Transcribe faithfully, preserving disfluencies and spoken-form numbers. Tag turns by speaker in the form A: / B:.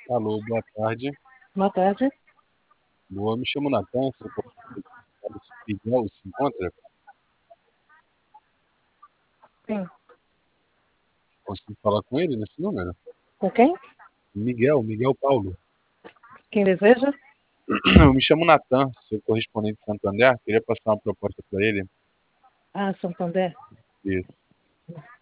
A: Alô, boa tarde.
B: Boa tarde.
A: Boa, me chamo Natan, sou coordenador do Miguel se encontra?
B: Sim.
A: Consigo falar com ele nesse número?
B: Com quem?
A: Miguel, Miguel Paulo.
B: Quem deseja?
A: Eu me chamo Natan, sou correspondente de Santander, queria passar uma proposta para ele.
B: Ah, Santander.
A: Isso.